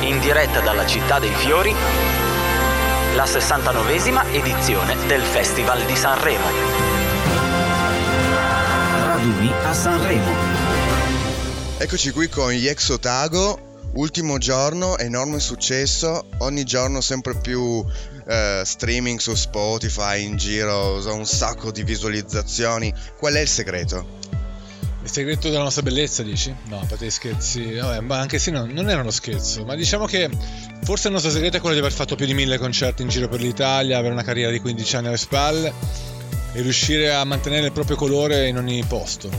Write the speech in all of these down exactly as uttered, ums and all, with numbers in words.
in diretta dalla Città dei Fiori, la sessantanovesima edizione del Festival di Sanremo. Raduni a Sanremo. Eccoci qui con gli ex Otago, ultimo giorno, enorme successo, ogni giorno sempre più eh, streaming su Spotify, in giro, un sacco di visualizzazioni. Qual è il segreto? Il segreto della nostra bellezza, dici? No, a parte gli scherzi, vabbè, ma anche se no, non era uno scherzo, ma diciamo che forse il nostro segreto è quello di aver fatto più di mille concerti in giro per l'Italia, avere una carriera di quindici anni alle spalle e riuscire a mantenere il proprio colore in ogni posto.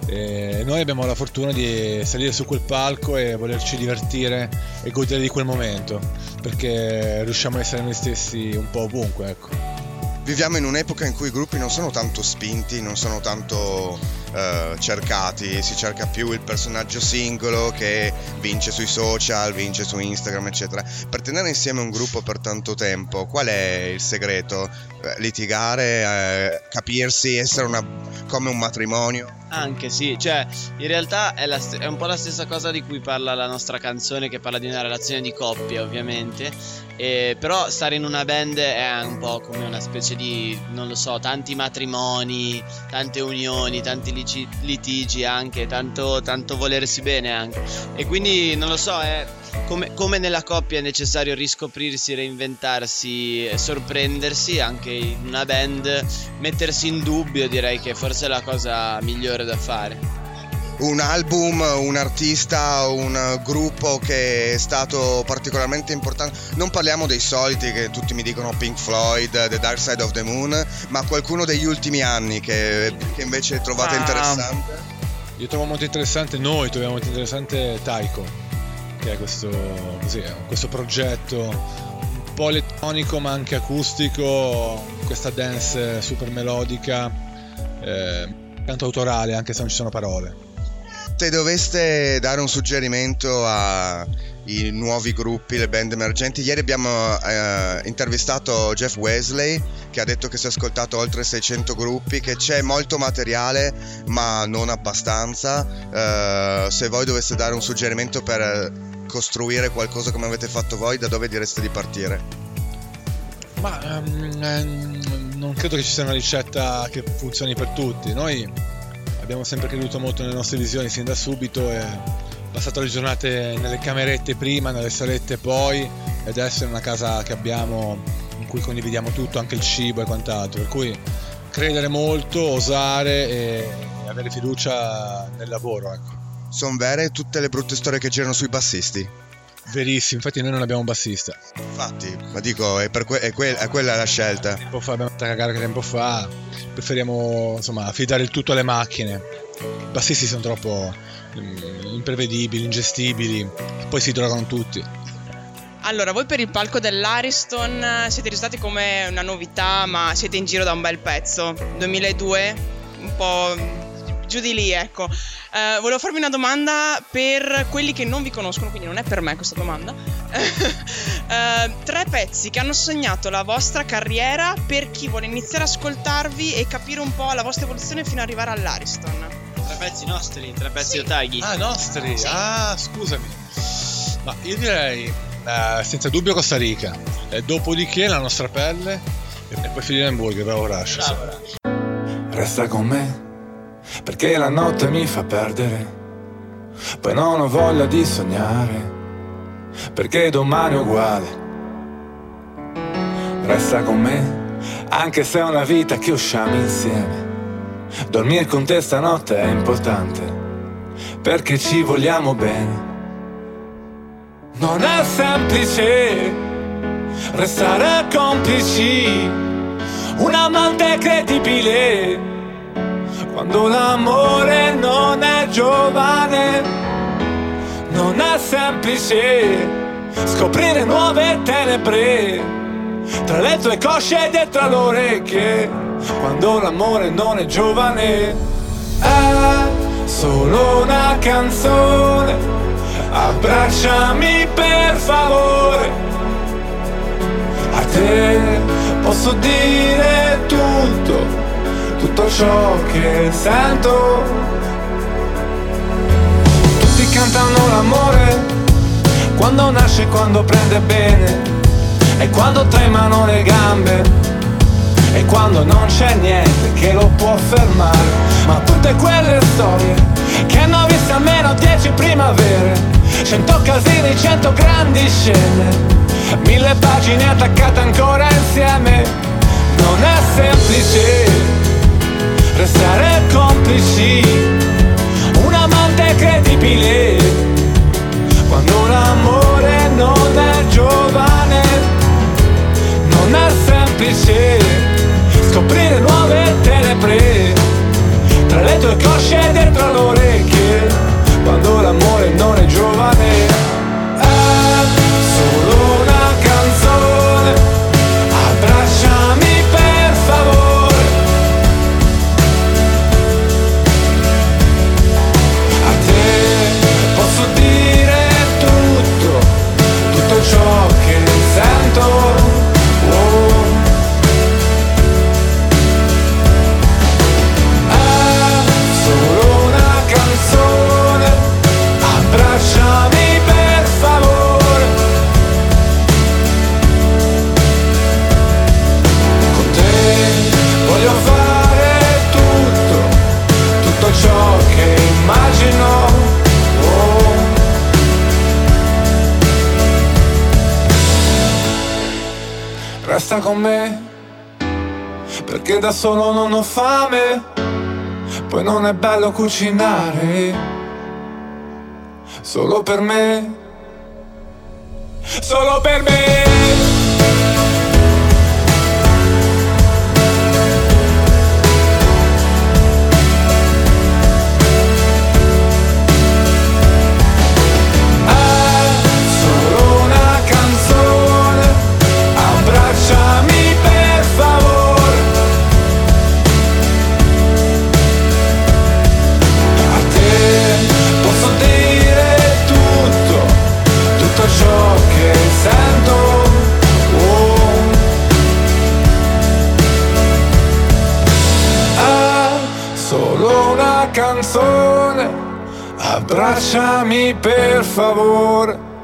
E noi abbiamo la fortuna di salire su quel palco e volerci divertire e godere di quel momento, perché riusciamo a essere noi stessi un po' ovunque, ecco. Viviamo in un'epoca in cui i gruppi non sono tanto spinti, non sono tanto uh, cercati, si cerca più il personaggio singolo che vince sui social, vince su Instagram, eccetera. Per tenere insieme un gruppo per tanto tempo, qual è il segreto? Eh, litigare, eh, capirsi, essere una, come un matrimonio? Anche sì, cioè in realtà è, la st- è un po' la stessa cosa di cui parla la nostra canzone, che parla di una relazione di coppia ovviamente, e, però stare in una band è un po' come una specie di, non lo so, tanti matrimoni, tante unioni, tanti lici- litigi anche, tanto, tanto volersi bene anche, e quindi non lo so, è come, come nella coppia è necessario riscoprirsi, reinventarsi, sorprendersi, anche in una band mettersi in dubbio direi che forse è la cosa migliore da fare. Un album, un artista, un gruppo che è stato particolarmente importante. Non parliamo dei soliti che tutti mi dicono Pink Floyd, The Dark Side of the Moon, ma qualcuno degli ultimi anni che, che invece trovate ah, interessante? Io trovo molto interessante, noi troviamo molto interessante Taiko, che è questo, così, questo progetto un po' elettronico ma anche acustico, questa dance super melodica, eh, canto autorale anche se non ci sono parole. Se doveste dare un suggerimento ai nuovi gruppi, le band emergenti, ieri abbiamo eh, intervistato Jeff Wesley che ha detto che si è ascoltato oltre seicento gruppi, che c'è molto materiale ma non abbastanza. Eh, se voi doveste dare un suggerimento per costruire qualcosa come avete fatto voi, da dove direste di partire? Ma um, ehm, non credo che ci sia una ricetta che funzioni per tutti. Noi abbiamo sempre creduto molto nelle nostre visioni sin da subito e passato le giornate nelle camerette prima, nelle salette poi, e adesso è una casa che abbiamo in cui condividiamo tutto, anche il cibo e quant'altro, per cui credere molto, osare e avere fiducia nel lavoro, ecco. Sono vere tutte le brutte storie che girano sui bassisti? Verissimo, infatti noi non abbiamo un bassista. Infatti, ma dico, è, per que- è, que- è quella la scelta. Tempo fa abbiamo fatto cagare che tempo fa, preferiamo insomma affidare il tutto alle macchine. I bassisti sono troppo um, imprevedibili, ingestibili, poi si drogano tutti. Allora, voi per il palco dell'Ariston siete risultati come una novità, ma siete in giro da un bel pezzo, duemiladue, un po' giù di lì, ecco. Uh, volevo farvi una domanda per quelli che non vi conoscono, quindi non è per me questa domanda. uh, tre pezzi che hanno segnato la vostra carriera per chi vuole iniziare ad ascoltarvi e capire un po' la vostra evoluzione fino ad arrivare all'Ariston. Tre pezzi nostri, tre pezzi sì. Otaghi. Ah, nostri? Sì. Ah, scusami. Ma io direi uh, senza dubbio Costa Rica, e dopodiché La nostra pelle e poi Figli d'Hamburger, bravo Rush. Bravo Rush. Resta con me perché la notte mi fa perdere, poi non ho voglia di sognare, perché domani è uguale. Resta con me, anche se è una vita che usciamo insieme. Dormire con te stanotte è importante, perché ci vogliamo bene. Non è semplice restare complici, un amante credibile quando l'amore non è giovane. Non è semplice scoprire nuove tenebre tra le tue cosce e dietro le orecchie quando l'amore non è giovane. È solo una canzone, abbracciami per favore. A te posso dire tutto, tutto ciò che sento. Tutti cantano l'amore quando nasce, quando prende bene, e quando tremano le gambe, e quando non c'è niente che lo può fermare. Ma tutte quelle storie che hanno visto almeno dieci primavere, cento casini, cento grandi scene, mille pagine attaccate ancora insieme. Non è semplice restare complici, un amante credibile, quando l'amore non è giovane. Non è semplice scoprire nuove tenebre tra le tue cosce e dentro le orecchie, quando l'amore non è giovane. È solo una canzone, abbracciami per favore. A te posso dire tutto, tutto ciò che sento. Abbracciami per favore. Con te voglio fare tutto, tutto ciò che immagino. Oh. Resta con me, perché da solo non ho fame, poi non è bello cucinare. Solo per me, solo per me. Canzone, abbracciami per favore.